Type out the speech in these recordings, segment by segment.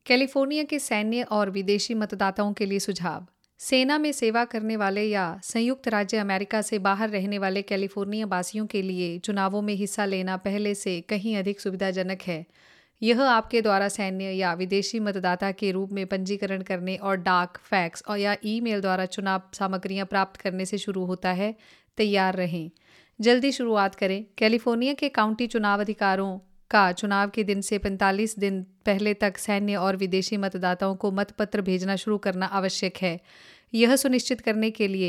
California के सैन्य और विदेशी मतदाताओं के लिए सुझाव। सेना में सेवा करने वाले या संयुक्त राज्य अमेरिका से बाहर रहने वाले कैलिफोर्निया वासियों के लिए चुनावों में हिस्सा लेना पहले से कहीं अधिक सुविधाजनक है। यह आपके द्वारा सैन्य या विदेशी मतदाता के रूप में पंजीकरण करने और डाक, फैक्स और या ईमेल द्वारा चुनाव सामग्रियां प्राप्त करने से शुरू होता है। तैयार रहें, जल्दी शुरुआत करें। कैलिफोर्निया के काउंटी चुनाव अधिकारों का चुनाव के दिन से 45 दिन पहले तक सैन्य और विदेशी मतदाताओं को मतपत्र भेजना शुरू करना आवश्यक है। यह सुनिश्चित करने के लिए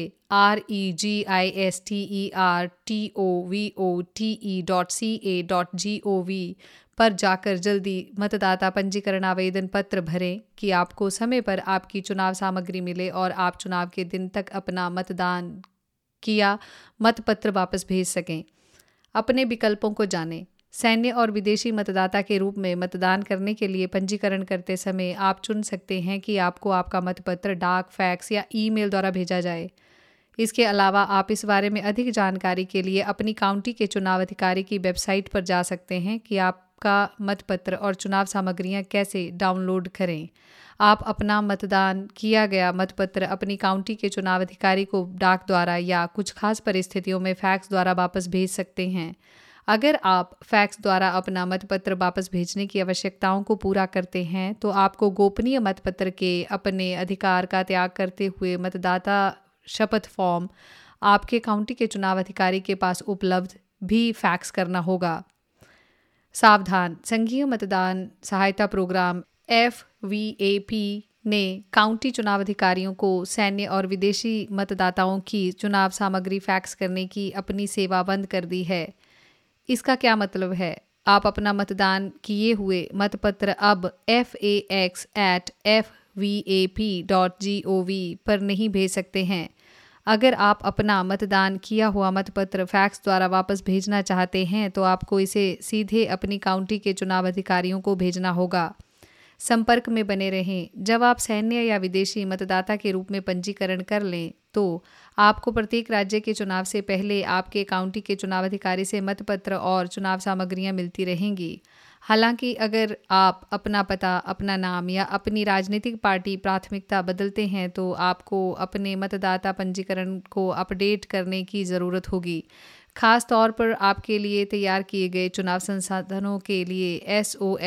registertovote.ca.gov पर जाकर जल्दी मतदाता पंजीकरण आवेदन पत्र भरें कि आपको समय पर आपकी चुनाव सामग्री मिले और आप चुनाव के दिन तक अपना मतदान किया मतपत्र वापस भेज सकें। अपने विकल्पों को जानें। सैन्य और विदेशी मतदाता के रूप में मतदान करने के लिए पंजीकरण करते समय आप चुन सकते हैं कि आपको आपका मतपत्र डाक, फैक्स या ईमेल द्वारा भेजा जाए। इसके अलावा आप इस बारे में अधिक जानकारी के लिए अपनी काउंटी के चुनाव अधिकारी की वेबसाइट पर जा सकते हैं कि आपका मतपत्र और चुनाव सामग्रियां कैसे डाउनलोड करें। आप अपना मतदान किया गया मतपत्र अपनी काउंटी के चुनाव अधिकारी को डाक द्वारा या कुछ खास परिस्थितियों में फैक्स द्वारा वापस भेज सकते हैं। अगर आप फैक्स द्वारा अपना मतपत्र वापस भेजने की आवश्यकताओं को पूरा करते हैं तो आपको गोपनीय मतपत्र के अपने अधिकार का त्याग करते हुए मतदाता शपथ फॉर्म आपके काउंटी के चुनाव अधिकारी के पास उपलब्ध भी फैक्स करना होगा। सावधान, संघीय मतदान सहायता प्रोग्राम FVAP ने काउंटी चुनाव अधिकारियों को सैन्य और विदेशी मतदाताओं की चुनाव सामग्री फैक्स करने की अपनी सेवा बंद कर दी है। इसका क्या मतलब है? आप अपना मतदान किए हुए मतपत्र अब fax@fvap.gov पर नहीं भेज सकते हैं। अगर आप अपना मतदान किया हुआ मतपत्र फैक्स द्वारा वापस भेजना चाहते हैं तो आपको इसे सीधे अपनी काउंटी के चुनाव अधिकारियों को भेजना होगा। संपर्क में बने रहें। जब आप सैन्य या विदेशी मतदाता के रूप में पंजीकरण कर लें तो आपको प्रत्येक राज्य के चुनाव से पहले आपके काउंटी के चुनाव अधिकारी से मतपत्र और चुनाव सामग्रियां मिलती रहेंगी। हालांकि अगर आप अपना पता, अपना नाम या अपनी राजनीतिक पार्टी प्राथमिकता बदलते हैं तो आपको अपने मतदाता पंजीकरण को अपडेट करने की ज़रूरत होगी। खास तौर पर आपके लिए तैयार किए गए चुनाव संसाधनों के लिए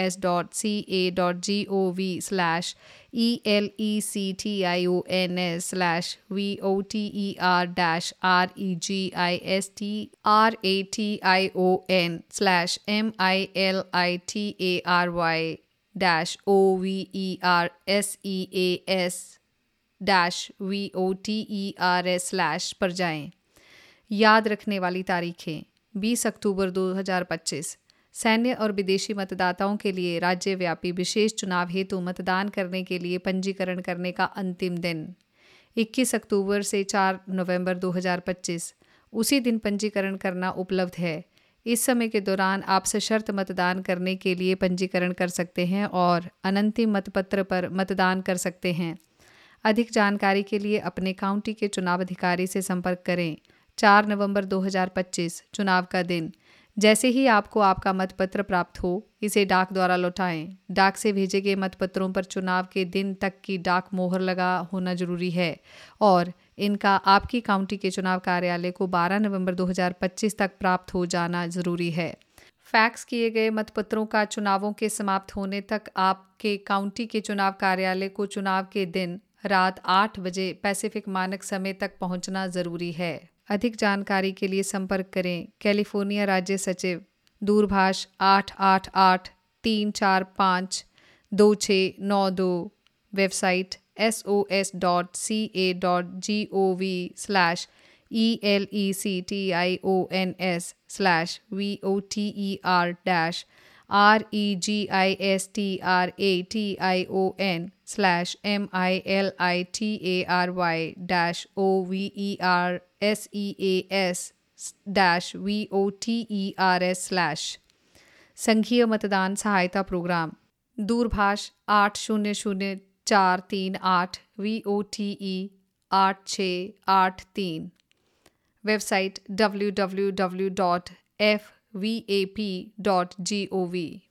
sos.categoriseas/votersvoteres/ पर जाएं। याद रखने वाली तारीखें 20 अक्टूबर 2025 सैन्य और विदेशी मतदाताओं के लिए राज्यव्यापी विशेष चुनाव हेतु मतदान करने के लिए पंजीकरण करने का अंतिम दिन 21 अक्टूबर से 4 नवंबर 2025 उसी दिन पंजीकरण करना उपलब्ध है। इस समय के दौरान आप सशर्त मतदान करने के लिए पंजीकरण कर सकते हैं और अनंतिम मतपत्र पर मतदान कर सकते हैं। अधिक जानकारी के लिए अपने काउंटी के चुनाव अधिकारी से संपर्क करें। 4 नवंबर 2025 चुनाव का दिन। जैसे ही आपको आपका मतपत्र प्राप्त हो, इसे डाक द्वारा लौटाएं। डाक से भेजे गए मतपत्रों पर चुनाव के दिन तक की डाक मोहर लगा होना जरूरी है और इनका आपकी काउंटी के चुनाव कार्यालय को 12 नवंबर 2025 तक प्राप्त हो जाना जरूरी है। फैक्स किए गए मतपत्रों का चुनावों के समाप्त होने तक आपके काउंटी के चुनाव कार्यालय को चुनाव के दिन रात 8 बजे पैसिफिक मानक समय तक पहुंचना जरूरी है। अधिक जानकारी के लिए संपर्क करें कैलिफोर्निया राज्य सचिव, दूरभाष 888-345-2692, वेबसाइट sos.categoriseas/voteres/voteres/ संघीय मतदान सहायता प्रोग्राम, दूरभाष 800-438-VOTE-8683, वेबसाइट www.fvap.gov।